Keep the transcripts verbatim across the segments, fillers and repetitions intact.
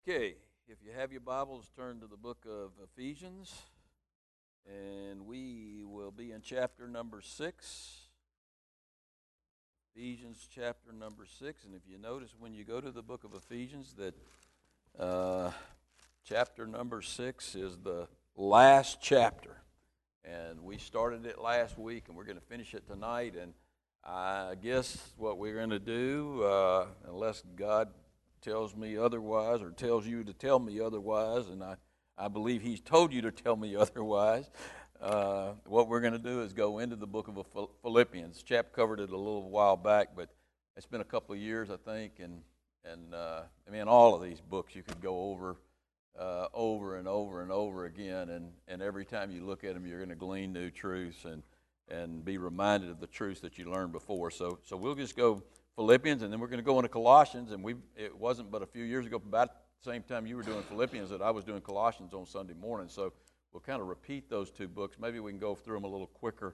Okay, if you have your Bibles, turn to the book of Ephesians, and we will be in chapter number six. Ephesians chapter number six, and if you notice when you go to the book of Ephesians that uh, chapter number six is the last chapter, and we started it last week, and we're going to finish it tonight, and I guess what we're going to do, uh, unless God tells me otherwise or tells you to tell me otherwise, and I, I believe he's told you to tell me otherwise, uh, what we're going to do is go into the book of Philippians. Chap covered it a little while back, but it's been a couple of years, I think, and, and uh, I mean, all of these books you could go over uh, over and over and over again, and, and every time you look at them, you're going to glean new truths and, and be reminded of the truths that you learned before. So, so we'll just go Philippians, and then we're going to go into Colossians, and we it wasn't but a few years ago, about the same time you were doing Philippians, that I was doing Colossians on Sunday morning, so we'll kind of repeat those two books. Maybe we can go through them a little quicker,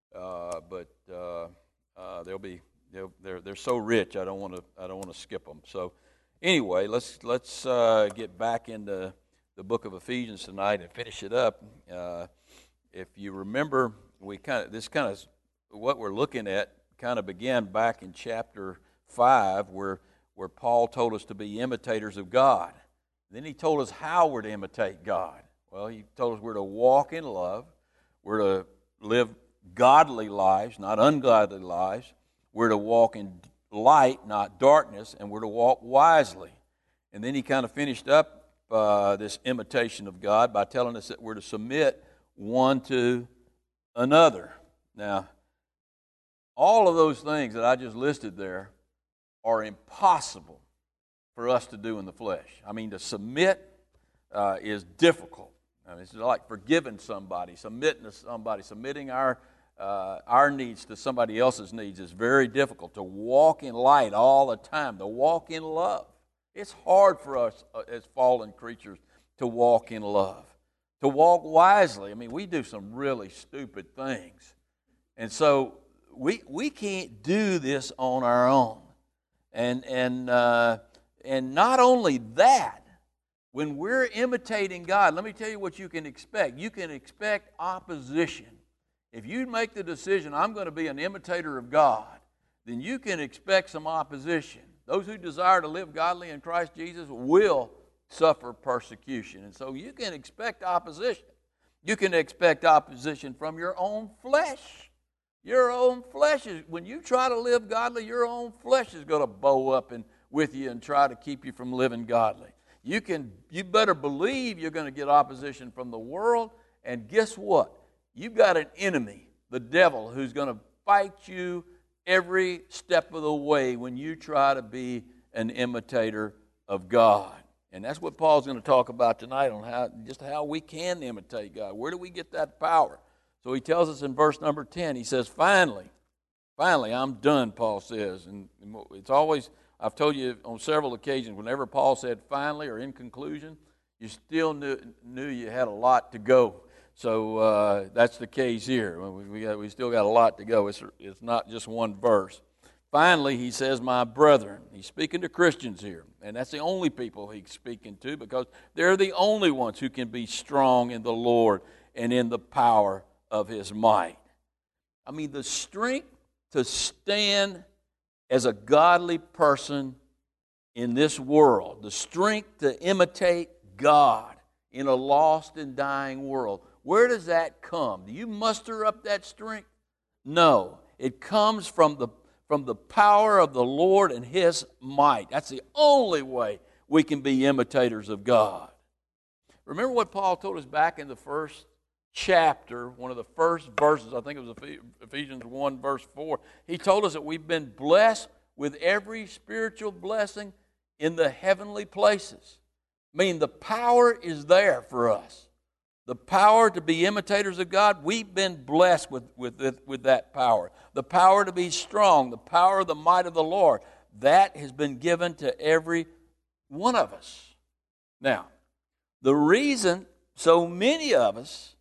uh, but uh, uh, they'll be they'll, they're they're so rich. I don't want to I don't want to skip them. So anyway, let's let's uh, get back into the book of Ephesians tonight and finish it up. Uh, if you remember, we kind of this kind of what we're looking at. Kind of began back in chapter five where, where Paul told us to be imitators of God. Then he told us how we're to imitate God. Well, he told us we're to walk in love. We're to live godly lives, not ungodly lives. We're to walk in light, not darkness, and we're to walk wisely. And then he kind of finished up uh, this imitation of God by telling us that we're to submit one to another. Now, all of those things that I just listed there are impossible for us to do in the flesh. I mean, to submit uh, is difficult. I mean, it's like forgiving somebody, submitting to somebody, submitting our uh, our needs to somebody else's needs is very difficult. To walk in light all the time, to walk in love. It's hard for us uh, as fallen creatures to walk in love. To walk wisely. I mean, we do some really stupid things. And so, We we can't do this on our own, and and uh, and not only that, when we're imitating God, let me tell you what you can expect. You can expect opposition. If you make the decision, I'm going to be an imitator of God, then you can expect some opposition. Those who desire to live godly in Christ Jesus will suffer persecution, and so you can expect opposition. You can expect opposition from your own flesh. Your own flesh is, when you try to live godly, your own flesh is going to bow up and with you and try to keep you from living godly. You can, you better believe you're going to get opposition from the world, and guess what? You've got an enemy, the devil, who's going to fight you every step of the way when you try to be an imitator of God. And that's what Paul's going to talk about tonight, on how just how we can imitate God. Where do we get that power? So he tells us in verse number ten, he says, finally, finally, I'm done, Paul says. And it's always, I've told you on several occasions, whenever Paul said finally or in conclusion, you still knew, knew you had a lot to go. So uh, that's the case here. We, we, got, we still got a lot to go. It's, it's not just one verse. Finally, he says, my brethren. He's speaking to Christians here. And that's the only people he's speaking to, because they're the only ones who can be strong in the Lord and in the power of his might. I mean, the strength to stand as a godly person in this world, the strength to imitate God in a lost and dying world, where does that come? Do you muster up that strength? No. It comes from the, from the power of the Lord and his might. That's the only way we can be imitators of God. Remember what Paul told us back in the first chapter, one of the first verses, I think it was Ephesians one, verse four. He told us that we've been blessed with every spiritual blessing in the heavenly places. I mean, the power is there for us. The power to be imitators of God, we've been blessed with, with, with that power. The power to be strong, the power of the might of the Lord, that has been given to every one of us. Now, the reason so many of us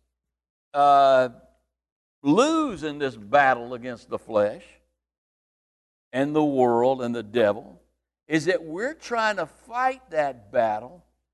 Uh, lose in this battle against the flesh and the world and the devil is that we're trying to fight that battle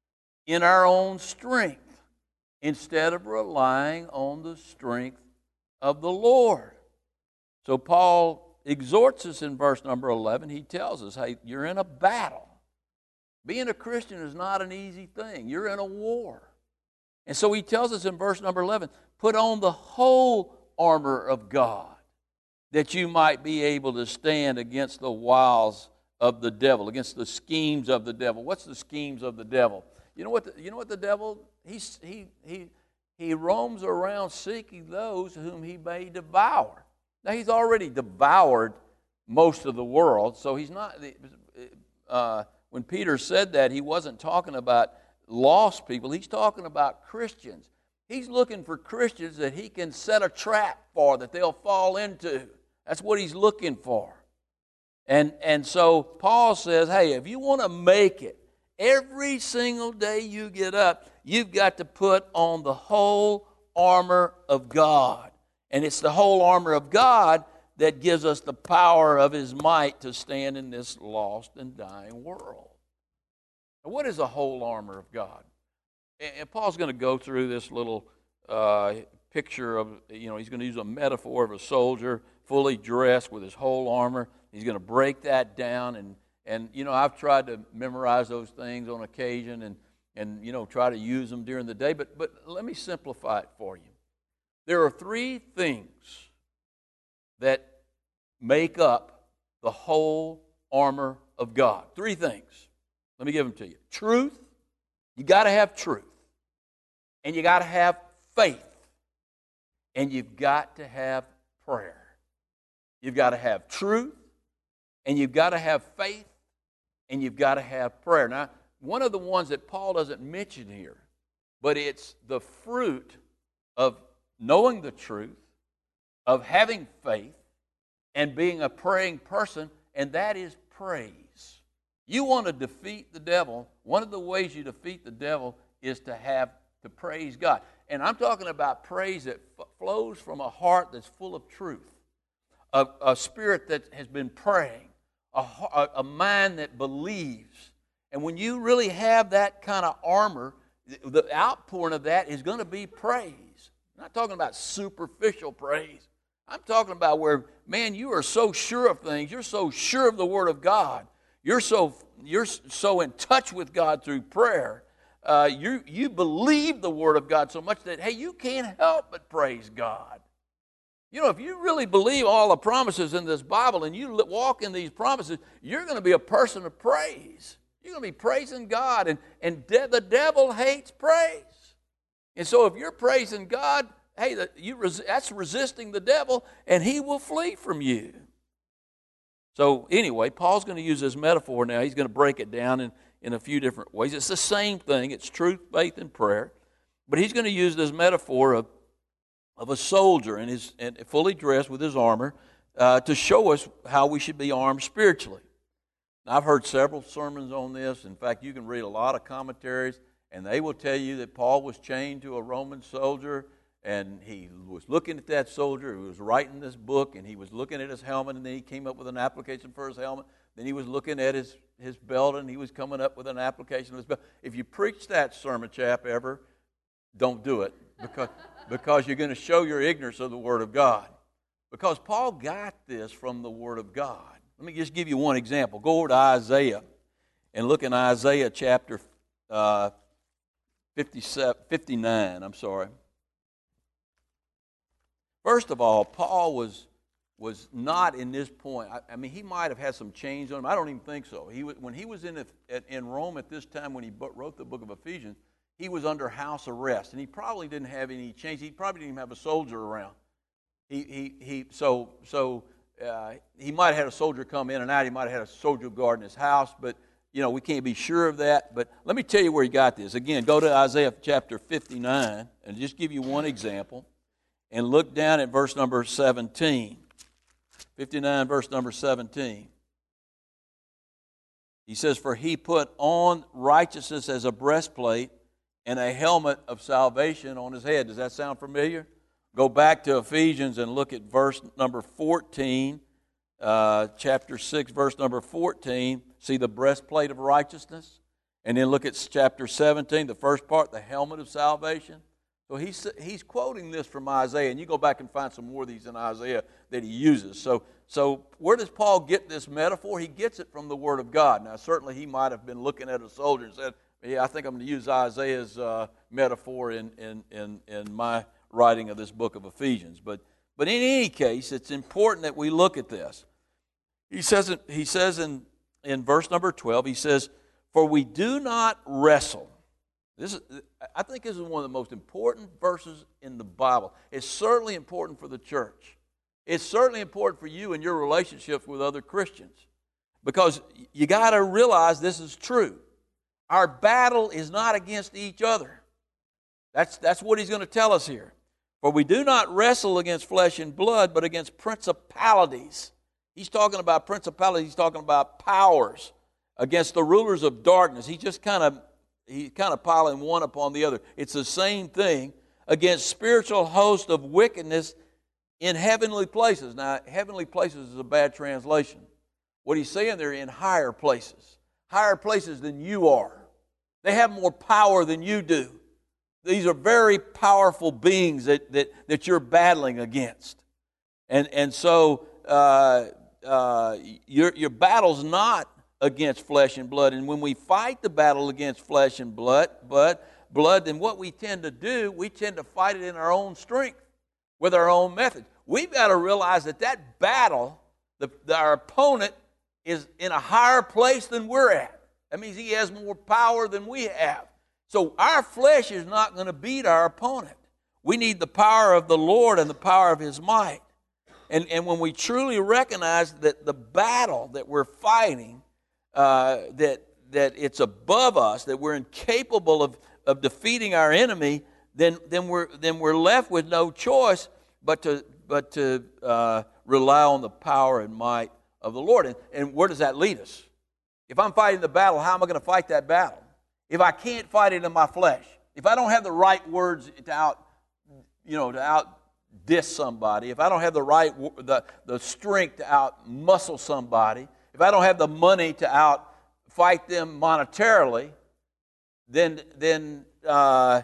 in our own strength instead of relying on the strength of the Lord. So Paul exhorts us in verse number eleven. He tells us, hey, you're in a battle. Being a Christian is not an easy thing. You're in a war. And so he tells us in verse number eleven, put on the whole armor of God, that you might be able to stand against the wiles of the devil, against the schemes of the devil. What's the schemes of the devil? You know what the, you know what the devil, he's, he, he, he roams around seeking those whom he may devour. Now, he's already devoured most of the world, so he's not, uh, when Peter said that, he wasn't talking about lost people. He's talking about Christians. He's looking for Christians that he can set a trap for, that they'll fall into. That's what he's looking for. And, and so Paul says, hey, if you want to make it, every single day you get up, you've got to put on the whole armor of God. And it's the whole armor of God that gives us the power of His might to stand in this lost and dying world. Now, what is the whole armor of God? And Paul's going to go through this little uh, picture of, you know, he's going to use a metaphor of a soldier fully dressed with his whole armor. He's going to break that down. And, and you know, I've tried to memorize those things on occasion and, and, you know, try to use them during the day. But, but let me simplify it for you. There are three things that make up the whole armor of God. Three things. Let me give them to you. Truth. You got to have truth. And you got to have faith. And you've got to have prayer. You've got to have truth. And you've got to have faith. And you've got to have prayer. Now, one of the ones that Paul doesn't mention here, but it's the fruit of knowing the truth, of having faith, and being a praying person, and that is praise. You want to defeat the devil, one of the ways you defeat the devil is to have to praise God. And I'm talking about praise that f- flows from a heart that's full of truth, a, a spirit that has been praying, a, a, a mind that believes. And when you really have that kind of armor, the outpouring of that is going to be praise. I'm not talking about superficial praise. I'm talking about where, man, you are so sure of things. You're so sure of the Word of God. You're so you're so in touch with God through prayer. Uh, you you believe the Word of God so much that, hey, you can't help but praise God. You know, if you really believe all the promises in this Bible and you walk in these promises, you're going to be a person of praise. You're going to be praising God, and, and de- the devil hates praise. And so if you're praising God, hey, that you res- that's resisting the devil, and he will flee from you. So anyway, Paul's going to use this metaphor now. He's going to break it down in, in a few different ways. It's the same thing. It's truth, faith, and prayer. But he's going to use this metaphor of, of a soldier and his and fully dressed with his armor uh, to show us how we should be armed spiritually. Now, I've heard several sermons on this. In fact, you can read a lot of commentaries, and they will tell you that Paul was chained to a Roman soldier, and he was looking at that soldier who was writing this book, and he was looking at his helmet, and then he came up with an application for his helmet. Then he was looking at his, his belt, and he was coming up with an application of his belt. If you preach that sermon, chap, ever, don't do it, because, because you're going to show your ignorance of the Word of God. Because Paul got this from the Word of God. Let me just give you one example. Go over to Isaiah and look in Isaiah chapter uh, fifty-seven, fifty-nine, I'm sorry. First of all, Paul was was not in this point. I, I mean, he might have had some chains on him. I don't even think so. He was, when he was in, in Rome at this time when he wrote the book of Ephesians, he was under house arrest, and he probably didn't have any chains. He probably didn't even have a soldier around. He he he. So so. Uh, he might have had a soldier come in and out. He might have had a soldier guard in his house, but, you know, we can't be sure of that. But let me tell you where he got this. Again, go to Isaiah chapter fifty-nine and just give you one example and look down at verse number seventeen. fifty-nine, verse number seventeen. He says, "For he put on righteousness as a breastplate and a helmet of salvation on his head." Does that sound familiar? Go back to Ephesians and look at verse number fourteen, uh, chapter six, verse number fourteen. See the breastplate of righteousness? And then look at chapter seventeen, the first part, the helmet of salvation. So he's, he's quoting this from Isaiah, and you go back and find some more of these in Isaiah that he uses. So, so where does Paul get this metaphor? He gets it from the Word of God. Now, certainly he might have been looking at a soldier and said, yeah, I think I'm going to use Isaiah's uh, metaphor in, in, in, in my writing of this book of Ephesians. But, but in any case, it's important that we look at this. He says, he says in, in verse number twelve, he says, for we do not wrestle. This is, I think this is one of the most important verses in the Bible. It's certainly important for the church. It's certainly important for you and your relationships with other Christians. Because you got to realize this is true. Our battle is not against each other. That's, that's what he's going to tell us here. For we do not wrestle against flesh and blood, but against principalities. He's talking about principalities. He's talking about powers, against the rulers of darkness. He just kind of He's kind of piling one upon the other. It's the same thing, against spiritual hosts of wickedness in heavenly places. Now, heavenly places is a bad translation. What he's saying there, in higher places. Higher places than you are. They have more power than you do. These are very powerful beings that, that, that you're battling against. And, and so uh, uh, your, your battle's not against flesh and blood. And when we fight the battle against flesh and blood, but blood, then what we tend to do, we tend to fight it in our own strength, with our own methods. We've got to realize that that battle, the, the, our opponent is in a higher place than we're at. That means he has more power than we have. So our flesh is not going to beat our opponent. We need the power of the Lord and the power of His might. And, and when we truly recognize that the battle that we're fighting, Uh, that that it's above us, that we're incapable of, of defeating our enemy, then then we're then we're left with no choice but to but to uh, rely on the power and might of the Lord. And, and where does that lead us? If I'm fighting the battle, how am I going to fight that battle? If I can't fight it in my flesh, if I don't have the right words to out, you know, to out diss somebody, if I don't have the right the the strength to out muscle somebody, if I don't have the money to out fight them monetarily, then then uh,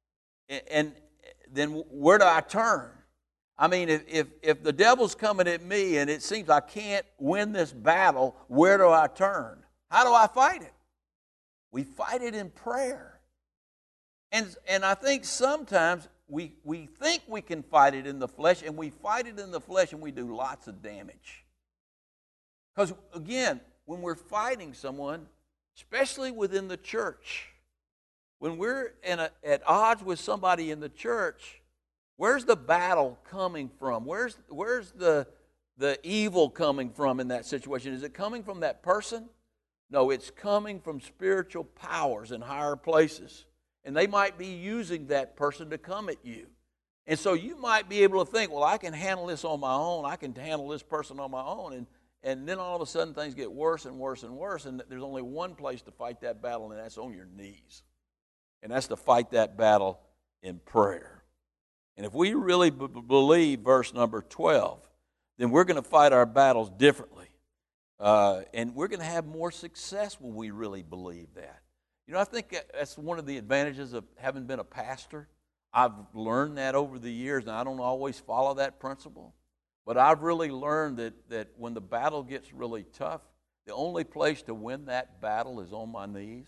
and then where do I turn? I mean, if, if if the devil's coming at me and it seems I can't win this battle, where do I turn? How do I fight it? We fight it in prayer. And and I think sometimes we we think we can fight it in the flesh, and we fight it in the flesh and we do lots of damage. Because, again, when we're fighting someone, especially within the church, when we're in a, at odds with somebody in the church, where's the battle coming from? Where's, where's the, the evil coming from in that situation? Is it coming from that person? No, it's coming from spiritual powers in higher places. And they might be using that person to come at you. And so you might be able to think, well, I can handle this on my own. I can handle this person on my own. And And then all of a sudden things get worse and worse and worse, and there's only one place to fight that battle, and that's on your knees. And that's to fight that battle in prayer. And if we really b- believe verse number twelve, then we're going to fight our battles differently. Uh, and we're going to have more success when we really believe that. You know, I think that's one of the advantages of having been a pastor. I've learned that over the years, and I don't always follow that principle. But I've really learned that, that when the battle gets really tough, the only place to win that battle is on my knees.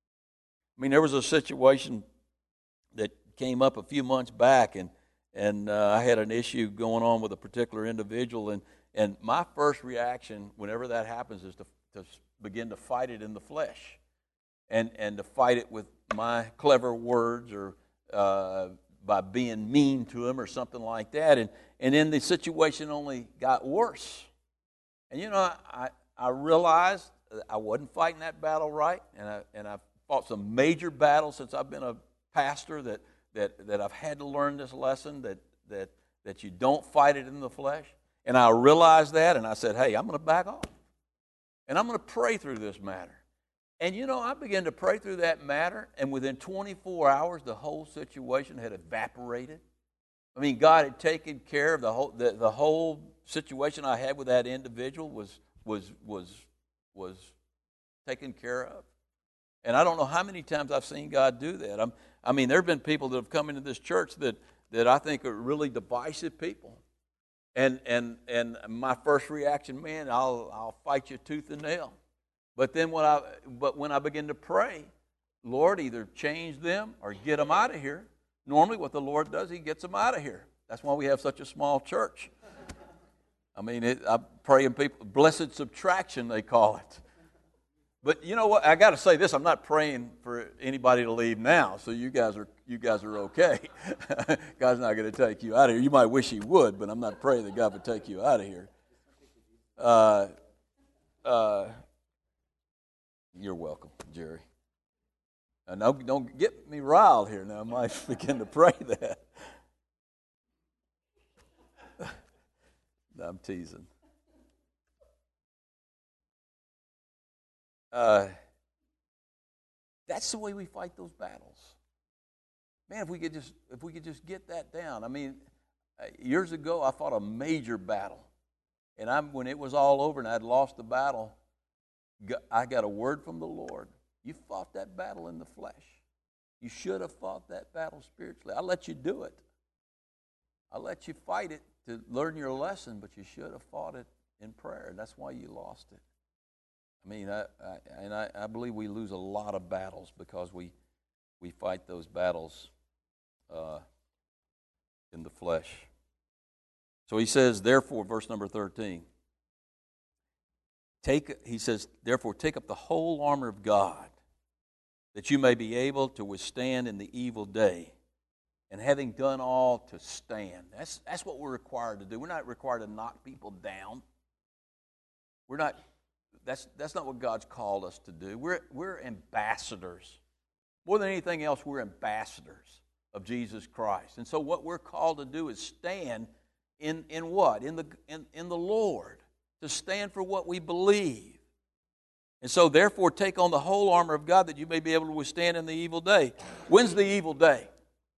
I mean, there was a situation that came up a few months back, and and uh, I had an issue going on with a particular individual, and, and my first reaction whenever that happens is to, to begin to fight it in the flesh, and, and to fight it with my clever words or uh, by being mean to him or something like that. And, and then the situation only got worse. And, you know, I, I realized I wasn't fighting that battle right, and, I, and I've fought some major battles since I've been a pastor that, that, that I've had to learn this lesson, that, that, that you don't fight it in the flesh. And I realized that, and I said, hey, I'm going to back off. And I'm going to pray through this matter. And, you know, I began to pray through that matter, and within twenty-four hours, the whole situation had evaporated. I mean, God had taken care of the whole, the, the whole situation I had with that individual was, was, was, was taken care of. And I don't know how many times I've seen God do that. I'm, I mean, there have been people that have come into this church that, that I think are really divisive people. And and and my first reaction, man, I'll I'll fight you tooth and nail. But then when I but when I begin to pray, Lord, either change them or get them out of here. Normally what the Lord does, He gets them out of here. That's why we have such a small church. I mean, it, I pray in people, blessed subtraction they call it. But you know what? I got to say this: I'm not praying for anybody to leave now. So you guys are you guys are okay. God's not going to take you out of here. You might wish He would, but I'm not praying that God would take you out of here. Uh, uh, you're welcome, Jerry. Uh, no, don't get me riled here now. I might begin to pray that. I'm teasing. Uh, that's the way we fight those battles. Man, if we could just if we could just get that down. I mean, uh, years ago I fought a major battle, and I'm when it was all over and I'd lost the battle, I got a word from the Lord. You fought that battle in the flesh. You should have fought that battle spiritually. I let you do it. I let you fight it to learn your lesson, but you should have fought it in prayer, and that's why you lost it. I mean, I, I, and I, I believe we lose a lot of battles because we we fight those battles uh, in the flesh. So he says, therefore, verse number thirteen, take, he says, therefore, take up the whole armor of God, that you may be able to withstand in the evil day, and having done all, to stand. That's, that's what we're required to do. We're not required to knock people down. We're not... That's that's not what God's called us to do. We're we're ambassadors. More than anything else, we're ambassadors of Jesus Christ. And so what we're called to do is stand in, in what? In the in, in the Lord. To stand for what we believe. And so therefore take on the whole armor of God that you may be able to withstand in the evil day. When's the evil day?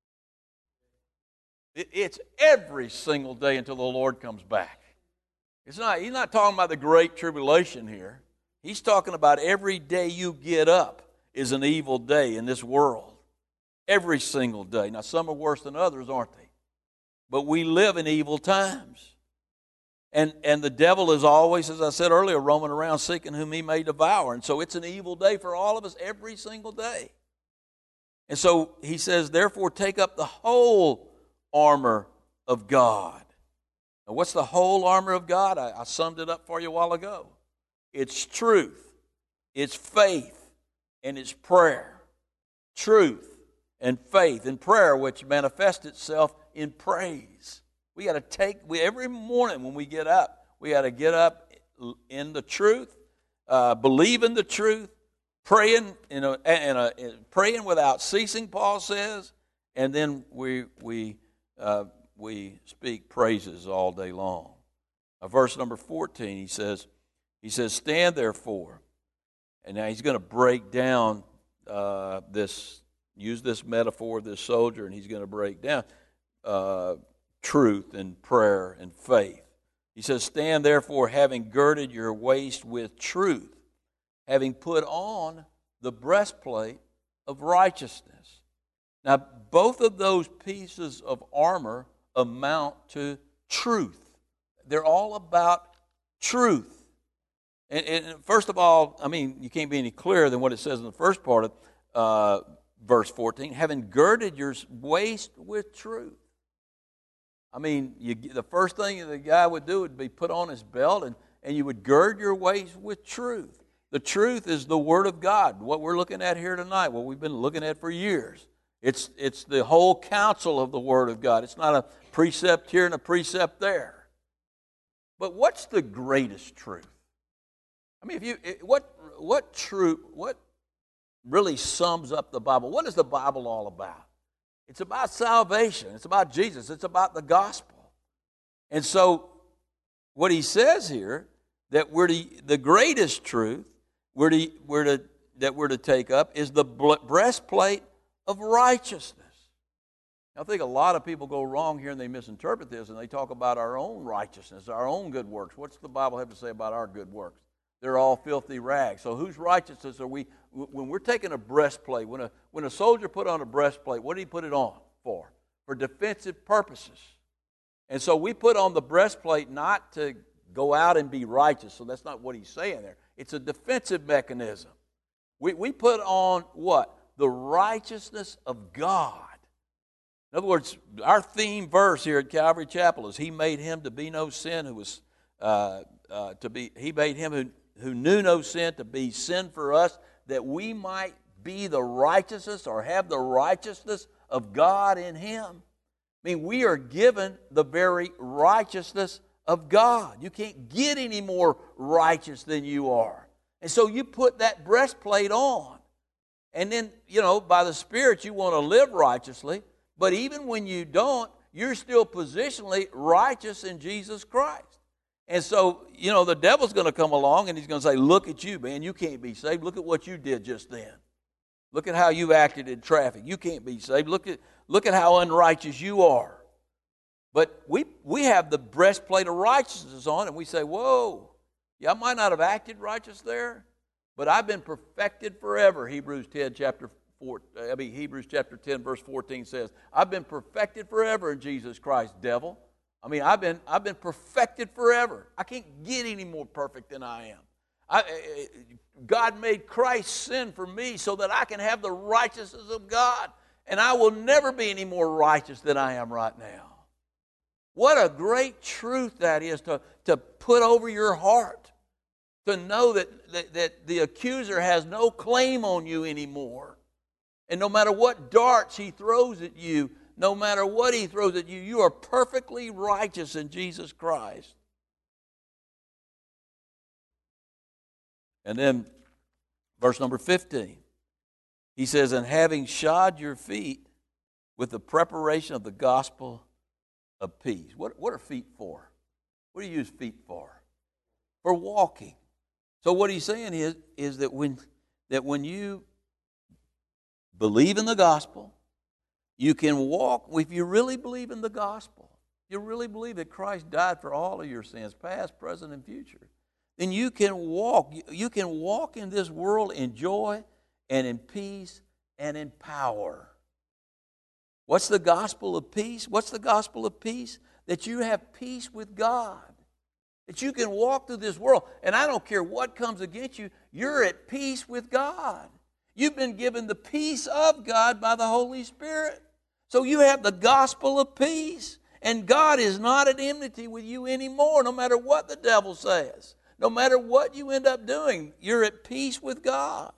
It, it's every single day until the Lord comes back. It's not, he's not talking about the great tribulation here. He's talking about every day you get up is an evil day in this world. Every single day. Now, some are worse than others, aren't they? But we live in evil times. And, and the devil is always, as I said earlier, roaming around seeking whom he may devour. And so it's an evil day for all of us every single day. And so he says, therefore, take up the whole armor of God. Now, what's the whole armor of God? I, I summed it up for you a while ago. It's truth, it's faith, and it's prayer. Truth and faith and prayer, which manifests itself in praise. We got to take, we, every morning when we get up, we got to get up in the truth, uh, believe in the truth, praying, in a, in a, in praying without ceasing, Paul says, and then we we uh, we speak praises all day long. Now, verse number fourteen, he says, he says, stand therefore. And now he's going to break down uh, this, use this metaphor of this soldier, and he's going to break down uh, truth and prayer and faith. He says, stand therefore, having girded your waist with truth, having put on the breastplate of righteousness. Now, both of those pieces of armor amount to truth. They're all about truth. And, and first of all, I mean, you can't be any clearer than what it says in the first part of uh, verse fourteen, having girded your waist with truth. I mean, you, the first thing the guy would do would be put on his belt, and, and you would gird your waist with truth. The truth is the Word of God, what we're looking at here tonight, what we've been looking at for years. It's, it's the whole counsel of the Word of God. It's not a precept here and a precept there. But what's the greatest truth? I mean, if you what what truth, what really sums up the Bible? What is the Bible all about? It's about salvation. It's about Jesus. It's about the gospel. And so what he says here, that we're to, the greatest truth we're to, we're to, that we're to take up is the breastplate of righteousness. I think a lot of people go wrong here and they misinterpret this, and they talk about our own righteousness, our own good works. What's the Bible have to say about our good works? They're all filthy rags. So whose righteousness are we? When we're taking a breastplate, when a, when a soldier put on a breastplate, what did he put it on for? For defensive purposes. And so we put on the breastplate not to go out and be righteous. So that's not what he's saying there. It's a defensive mechanism. We, we put on what? The righteousness of God. In other words, our theme verse here at Calvary Chapel is He made Him to be no sin who was uh, uh, to be. He made Him who, who knew no sin to be sin for us, that we might be the righteousness or have the righteousness of God in Him. I mean, we are given the very righteousness of God. You can't get any more righteous than you are. And so you put that breastplate on. And then, you know, by the Spirit you want to live righteously. But even when you don't, you're still positionally righteous in Jesus Christ. And so, you know, the devil's going to come along and he's going to say, look at you, man, you can't be saved. Look at what you did just then. Look at how you acted in traffic. You can't be saved. Look at, look at how unrighteous you are. But we, we have the breastplate of righteousness on, and we say, whoa, yeah, I might not have acted righteous there, but I've been perfected forever. Hebrews ten, chapter four, I mean, Hebrews chapter ten, verse fourteen says, I've been perfected forever in Jesus Christ, devil. I mean, I've been, I've been perfected forever. I can't get any more perfect than I am. I, God made Christ sin for me so that I can have the righteousness of God, and I will never be any more righteous than I am right now. What a great truth that is to, to put over your heart, to know that, that, that the accuser has no claim on you anymore. And no matter what darts he throws at you, no matter what he throws at you, you are perfectly righteous in Jesus Christ. And then verse number fifteen, he says, and having shod your feet with the preparation of the gospel of peace. What, what are feet for? What do you use feet for? For walking. So what he's saying is, is that when that when you believe in the gospel, you can walk. If you really believe in the gospel, you really believe that Christ died for all of your sins, past, present, and future, then you can walk. You can walk in this world in joy and in peace and in power. What's the gospel of peace? What's the gospel of peace? That you have peace with God. That you can walk through this world, and I don't care what comes against you, you're at peace with God. You've been given the peace of God by the Holy Spirit. So you have the gospel of peace, and God is not at enmity with you anymore, no matter what the devil says. No matter what you end up doing, you're at peace with God.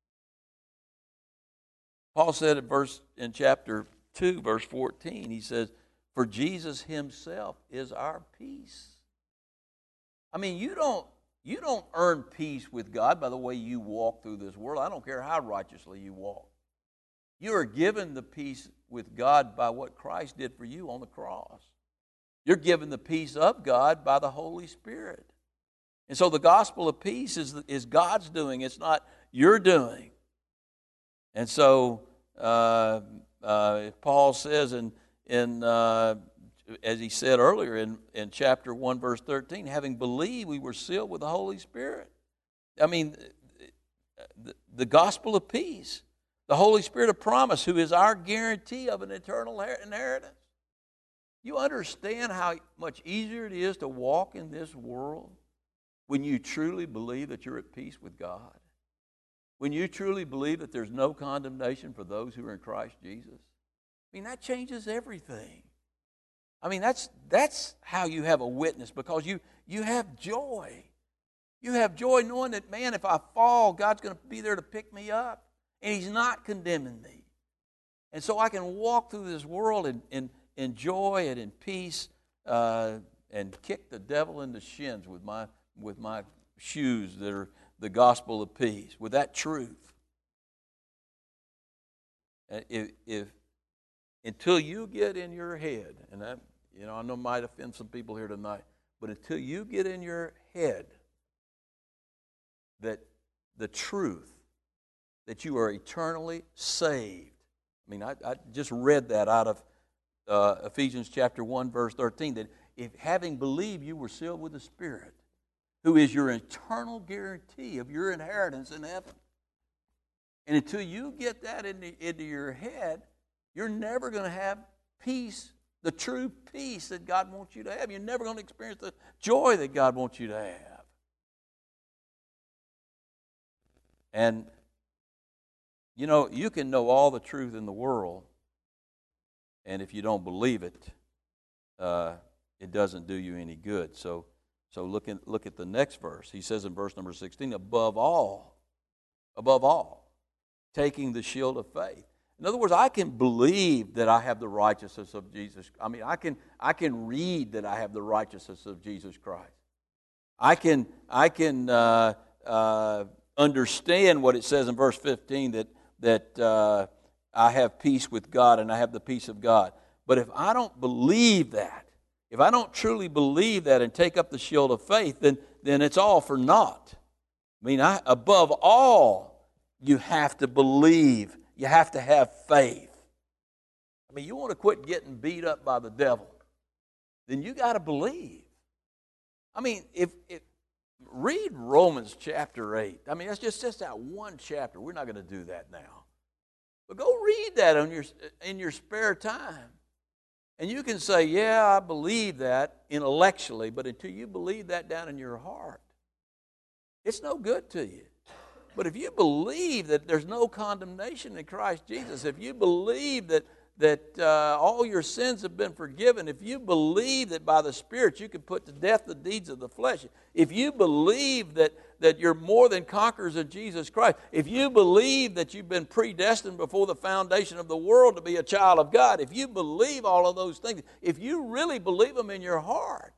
Paul said in verse in chapter two, verse fourteen, he says, for Jesus himself is our peace. I mean, you don't, you don't earn peace with God by the way you walk through this world. I don't care how righteously you walk. You are given the peace with God by what Christ did for you on the cross. You're given the peace of God by the Holy Spirit. And so the gospel of peace is, is God's doing. It's not your doing. And so uh, uh, Paul says in, in uh, as he said earlier in, in chapter one, verse thirteen, having believed we were sealed with the Holy Spirit. I mean, the, the gospel of peace, the Holy Spirit of promise, who is our guarantee of an eternal inheritance. You understand how much easier it is to walk in this world when you truly believe that you're at peace with God? When you truly believe that there's no condemnation for those who are in Christ Jesus? I mean, that changes everything. I mean, that's that's how you have a witness, because you, you have joy. You have joy knowing that, man, if I fall, God's going to be there to pick me up. And He's not condemning me. And so I can walk through this world in, in, in joy and in peace uh, and kick the devil in the shins with my, with my shoes that are the gospel of peace, with that truth. If, if until you get in your head, and that, you know, I know might offend some people here tonight, but until you get in your head that the truth, that you are eternally saved. I mean, I, I just read that out of uh, Ephesians chapter one, verse thirteen, that if having believed you were sealed with the Spirit. who is your eternal guarantee of your inheritance in heaven. And until you get that into, into your head, you're never going to have peace, the true peace that God wants you to have. You're never going to experience the joy that God wants you to have. And, you know, you can know all the truth in the world, and if you don't believe it, uh, it doesn't do you any good. So, so look, in, look at the next verse. He says in verse number sixteen, above all, above all, taking the shield of faith. In other words, I can believe that I have the righteousness of Jesus. I mean, I can I can read that I have the righteousness of Jesus Christ. I can I can uh, uh, understand what it says in verse fifteen that that uh, I have peace with God and I have the peace of God. But if I don't believe that, if I don't truly believe that and take up the shield of faith, then then it's all for naught. I mean, I, above all, you have to believe. You have to have faith. I mean, you want to quit getting beat up by the devil, then you got to believe. I mean, if, if read Romans chapter eight. I mean, that's just, just that one chapter. We're not going to do that now. But go read that on your, in your spare time. And you can say, yeah, I believe that intellectually, but until you believe that down in your heart, it's no good to you. But if you believe that there's no condemnation in Christ Jesus, if you believe that that uh, all your sins have been forgiven, if you believe that by the Spirit you can put to death the deeds of the flesh, if you believe that, that you're more than conquerors of Jesus Christ, if you believe that you've been predestined before the foundation of the world to be a child of God, if you believe all of those things, if you really believe them in your heart,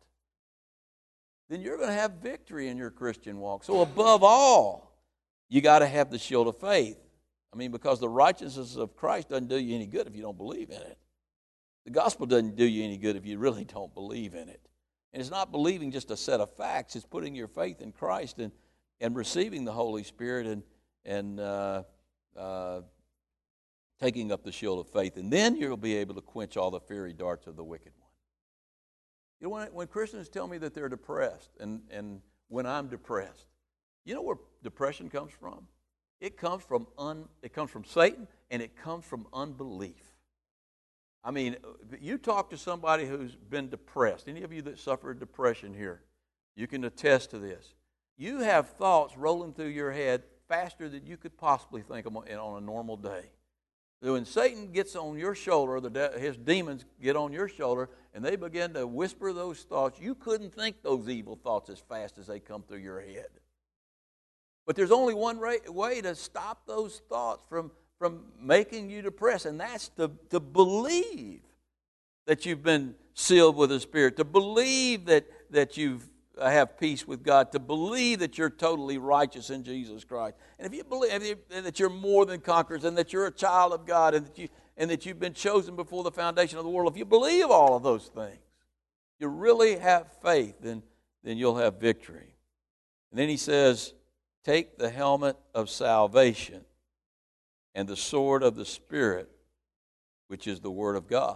then you're going to have victory in your Christian walk. So above all, you got to have the shield of faith. I mean, because the righteousness of Christ doesn't do you any good if you don't believe in it. The gospel doesn't do you any good if you really don't believe in it. And it's not believing just a set of facts. It's putting your faith in Christ and, and receiving the Holy Spirit and, and uh, uh, taking up the shield of faith. And then you'll be able to quench all the fiery darts of the wicked one. You know, when, when Christians tell me that they're depressed, and, and when I'm depressed, you know where depression comes from? It comes from un, it comes from Satan, and it comes from unbelief. I mean, you talk to somebody who's been depressed. Any of you that suffered depression here, you can attest to this. You have thoughts rolling through your head faster than you could possibly think of on a normal day. So when Satan gets on your shoulder, the de- his demons get on your shoulder, and they begin to whisper those thoughts, you couldn't think those evil thoughts as fast as they come through your head. But there's only one way to stop those thoughts from, from making you depressed, and that's to, to believe that you've been sealed with the Spirit, to believe that, that you have peace with God, to believe that you're totally righteous in Jesus Christ. And if you believe that you're more than conquerors and that you're a child of God and that, you, and that you've been chosen before the foundation of the world, if you believe all of those things, you really have faith, then, then you'll have victory. And then he says, take the helmet of salvation and the sword of the Spirit, which is the Word of God.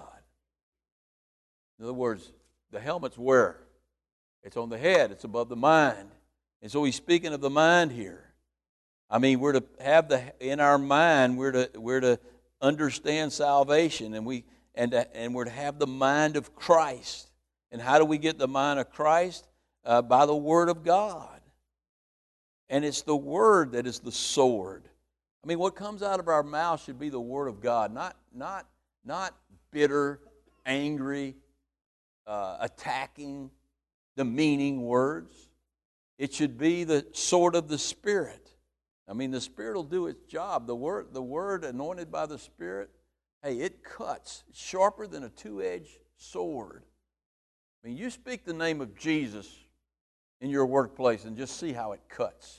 In other words, the helmet's where? It's on the head. It's above the mind. And so he's speaking of the mind here. I mean, we're to have the in our mind. We're to we're to understand salvation, and we and to, and we're to have the mind of Christ. And how do we get the mind of Christ? Uh, by the Word of God. And it's the Word that is the sword. I mean, what comes out of our mouth should be the Word of God, not not not bitter, angry, uh, attacking, demeaning words. It should be the sword of the Spirit. I mean, the Spirit will do its job. The word, the word anointed by the Spirit, hey, it cuts. It's sharper than a two-edged sword. I mean, you speak the name of Jesus in your workplace and just see how it cuts.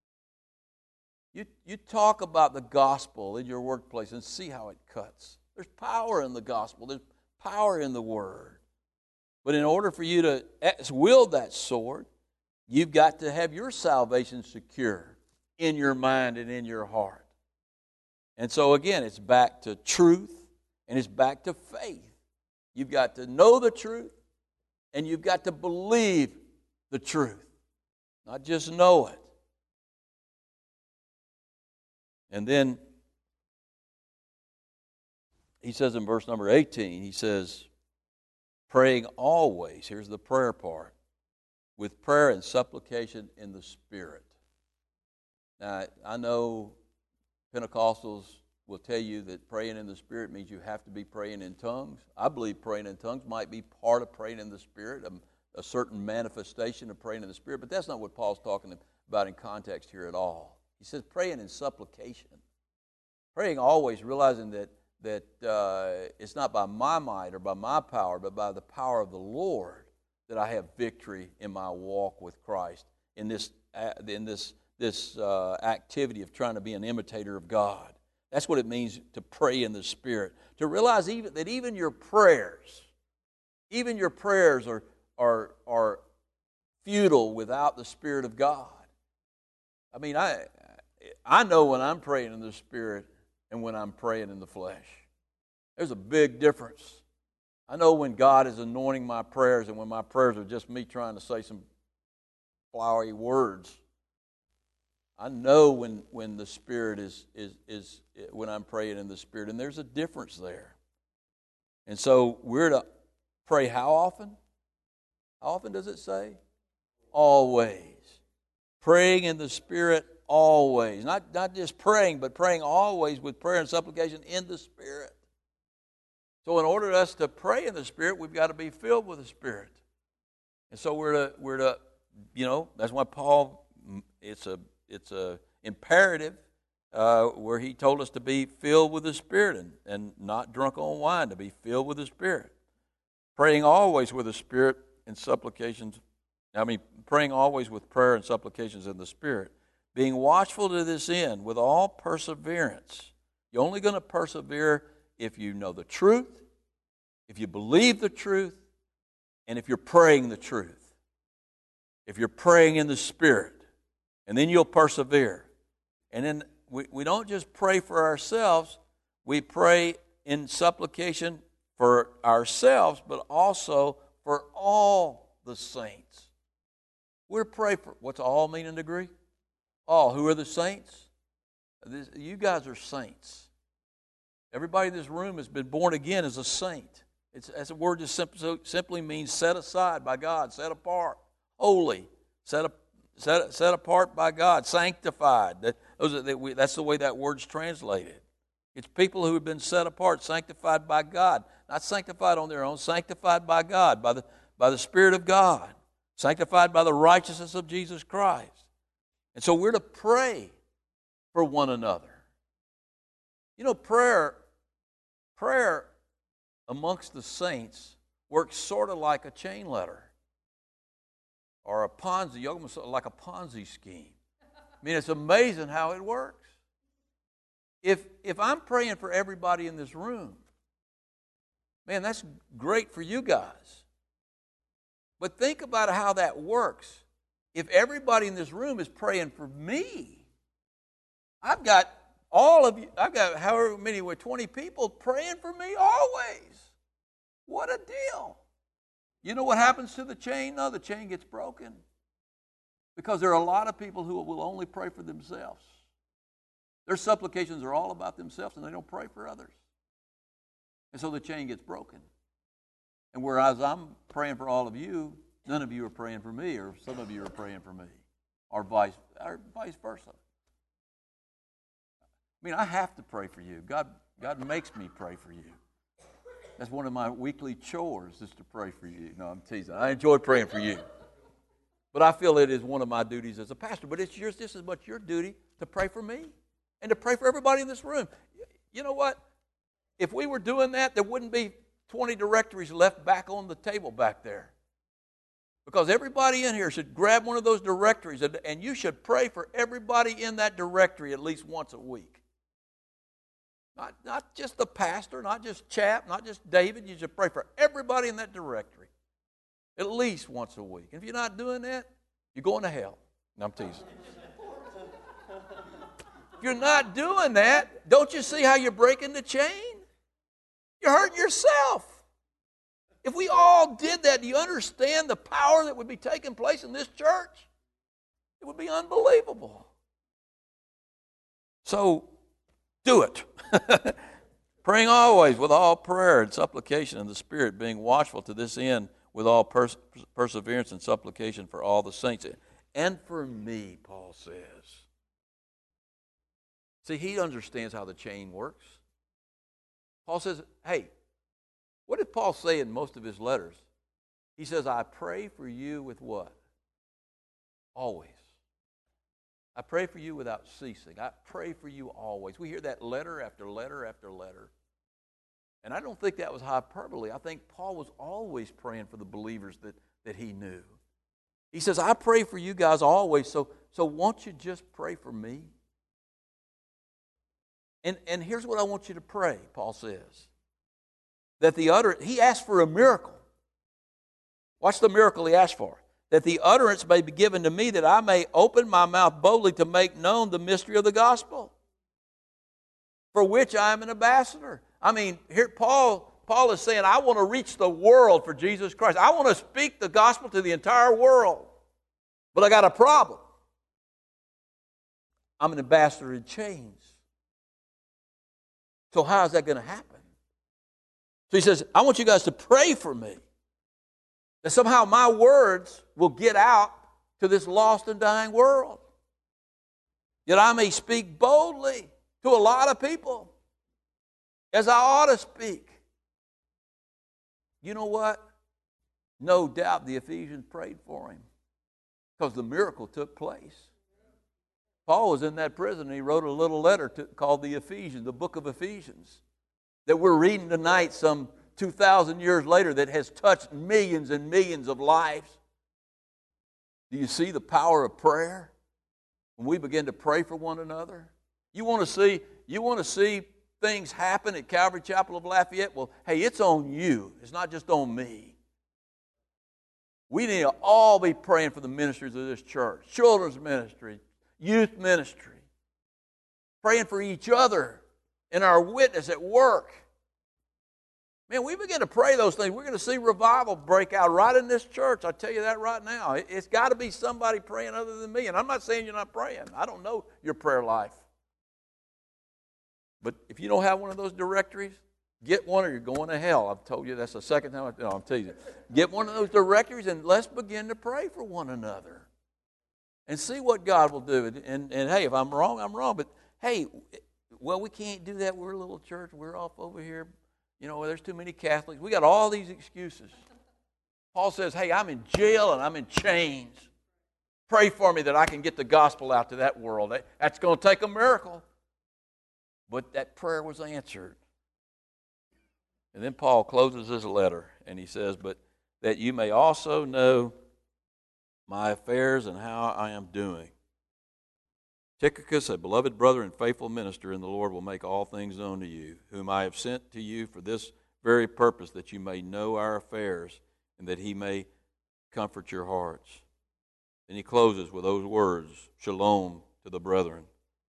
You, you talk about the gospel in your workplace and see how it cuts. There's power in the gospel. There's power in the word. But in order for you to wield that sword, you've got to have your salvation secure in your mind and in your heart. And so again, it's back to truth and it's back to faith. You've got to know the truth and you've got to believe the truth. not just know it. And then he says in verse number eighteen, he says, praying always, here's the prayer part, with prayer and supplication in the Spirit. Now, I know Pentecostals will tell you that praying in the Spirit means you have to be praying in tongues. I believe praying in tongues might be part of praying in the Spirit, a, a certain manifestation of praying in the Spirit, but that's not what Paul's talking about in context here at all. He says praying in supplication. Praying always, realizing that, that uh, it's not by my might or by my power, but by the power of the Lord that I have victory in my walk with Christ, in this, in this, this uh, activity of trying to be an imitator of God. That's what it means to pray in the Spirit. To realize even that even your prayers, even your prayers are, are, are futile without the Spirit of God. I mean, I, I know when I'm praying in the Spirit and when I'm praying in the flesh. There's a big difference. I know when God is anointing my prayers and when my prayers are just me trying to say some flowery words. I know when, when the Spirit is, is, is, when I'm praying in the Spirit, and there's a difference there. And so we're to pray how often? How often does it say? Always. Praying in the Spirit always. Not, not just praying, but praying always with prayer and supplication in the Spirit. So in order for us to pray in the Spirit, we've got to be filled with the Spirit. And so we're to, we're to you know, that's why Paul, it's a It's a imperative uh, where he told us to be filled with the Spirit and, and not drunk on wine, to be filled with the Spirit. Praying always with the Spirit and supplications. I mean, praying always with prayer and supplications in the Spirit. Being watchful to this end with all perseverance. You're only going to persevere if you know the truth, if you believe the truth, and if you're praying the truth. If you're praying in the Spirit. And then you'll persevere. And then we, we don't just pray for ourselves. We pray in supplication for ourselves, but also for all the saints. We're praying for, what's all mean in the Greek? All. Who are the saints? This, you guys are saints. Everybody in this room has been born again as a saint. It's, that's a word that simply, simply means set aside by God, set apart, holy, set apart. Set, set apart by God, sanctified. That, those are, that we, that's the way that word's translated. It's people who have been set apart, sanctified by God. Not sanctified on their own, sanctified by God, by the, by the Spirit of God. Sanctified by the righteousness of Jesus Christ. And so we're to pray for one another. You know, prayer, prayer amongst the saints works sort of like a chain letter. Or a Ponzi, almost like a Ponzi scheme. I mean, it's amazing how it works. If if I'm praying for everybody in this room, man, that's great for you guys. But think about how that works. If everybody in this room is praying for me, I've got all of you, I've got however many, with twenty people praying for me always. What a deal. You know what happens to the chain? No, the chain gets broken. Because there are a lot of people who will only pray for themselves. Their supplications are all about themselves and they don't pray for others. And so the chain gets broken. And whereas I'm praying for all of you, none of you are praying for me, or some of you are praying for me, or vice, or vice versa. I mean, I have to pray for you. God, God makes me pray for you. That's one of my weekly chores, is to pray for you. No, I'm teasing. I enjoy praying for you. But I feel it is one of my duties as a pastor. But it's yours, just as much your duty to pray for me and to pray for everybody in this room. You know what? If we were doing that, there wouldn't be twenty directories left back on the table back there. Because everybody in here should grab one of those directories, and, and you should pray for everybody in that directory at least once a week. Not, not just the pastor, not just Chap, not just David. You should pray for everybody in that directory at least once a week. And if you're not doing that, you're going to hell. No, I'm teasing. If you're not doing that, don't you see how you're breaking the chain? You're hurting yourself. If we all did that, do you understand the power that would be taking place in this church? It would be unbelievable. So, do it. Praying always with all prayer and supplication in the Spirit, being watchful to this end with all pers- perseverance and supplication for all the saints. And for me, Paul says. See, he understands how the chain works. Paul says, hey, what did Paul say in most of his letters? He says, I pray for you with what? Always. I pray for you without ceasing. I pray for you always. We hear that letter after letter after letter. And I don't think that was hyperbole. I think Paul was always praying for the believers that, that he knew. He says, I pray for you guys always, so, so won't you just pray for me? And, and here's what I want you to pray, Paul says. That the utterance, he asked for a miracle. Watch the miracle he asked for. That the utterance may be given to me, that I may open my mouth boldly to make known the mystery of the gospel, for which I am an ambassador. I mean, here Paul, Paul is saying, I want to reach the world for Jesus Christ. I want to speak the gospel to the entire world. But I got a problem. I'm an ambassador in chains. So how is that going to happen? So he says, I want you guys to pray for me, that somehow my words will get out to this lost and dying world. Yet I may speak boldly to a lot of people, as I ought to speak. You know what? No doubt the Ephesians prayed for him, because the miracle took place. Paul was in that prison, and he wrote a little letter to, called the Ephesians, the book of Ephesians, that we're reading tonight some two thousand years later, that has touched millions and millions of lives. Do you see the power of prayer? When we begin to pray for one another. You want to see, you want to see things happen at Calvary Chapel of Lafayette? Well, hey, it's on you. It's not just on me. We need to all be praying for the ministries of this church. Children's ministry, youth ministry. Praying for each other in our witness at work. Man, we begin to pray those things. We're going to see revival break out right in this church. I tell you that right now. It's got to be somebody praying other than me. And I'm not saying you're not praying. I don't know your prayer life. But if you don't have one of those directories, get one or you're going to hell. I've told you that's the second time. I, no, I'm telling you. Get one of those directories and let's begin to pray for one another. And see what God will do. And, and, and hey, if I'm wrong, I'm wrong. But hey, well, we can't do that. We're a little church. We're off over here. You know, there's too many Catholics. We got all these excuses. Paul says, hey, I'm in jail and I'm in chains. Pray for me that I can get the gospel out to that world. That's going to take a miracle. But that prayer was answered. And then Paul closes his letter and he says, but that you may also know my affairs and how I am doing. Tychicus, a beloved brother and faithful minister in the Lord, will make all things known to you, whom I have sent to you for this very purpose, that you may know our affairs and that he may comfort your hearts. And he closes with those words, shalom to the brethren.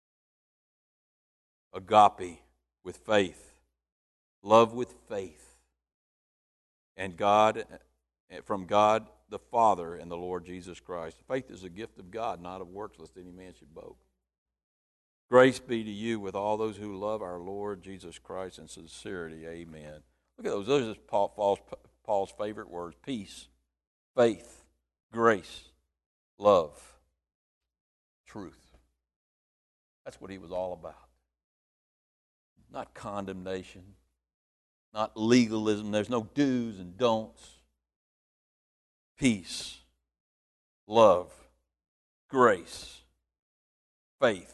Agape with faith, love with faith, and God, from God the Father and the Lord Jesus Christ. Faith is a gift of God, not of works, lest any man should boast. Grace be to you with all those who love our Lord Jesus Christ in sincerity. Amen. Look at those. Those are Paul, Paul's, Paul's favorite words. Peace, faith, grace, love, truth. That's what he was all about. Not condemnation, not legalism. There's no do's and don'ts. Peace, love, grace, faith.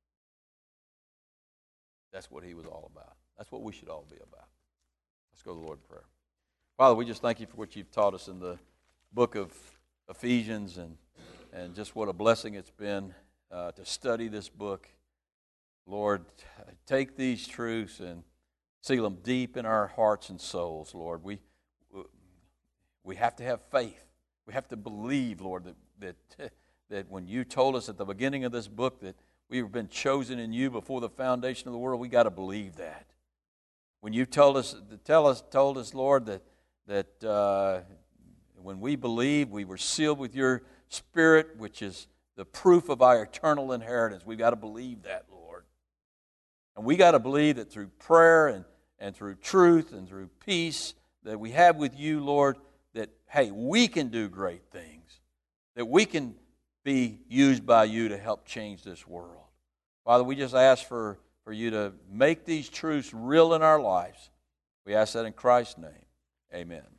That's what he was all about. That's what we should all be about. Let's go to the Lord in prayer. Father, we just thank you for what you've taught us in the book of Ephesians, and, and just what a blessing it's been uh, to study this book. Lord, take these truths and seal them deep in our hearts and souls, Lord. We we have to have faith. We have to believe, Lord, that that that when you told us at the beginning of this book that we have been chosen in you before the foundation of the world, we got to believe that. When you told us, tell us, told us, Lord, that that uh, when we believe, we were sealed with your Spirit, which is the proof of our eternal inheritance. We've got to believe that, Lord. And we got to believe that through prayer and, and through truth and through peace that we have with you, Lord, that, hey, we can do great things, that we can be used by you to help change this world. Father, we just ask for, for you to make these truths real in our lives. We ask that in Christ's name. Amen.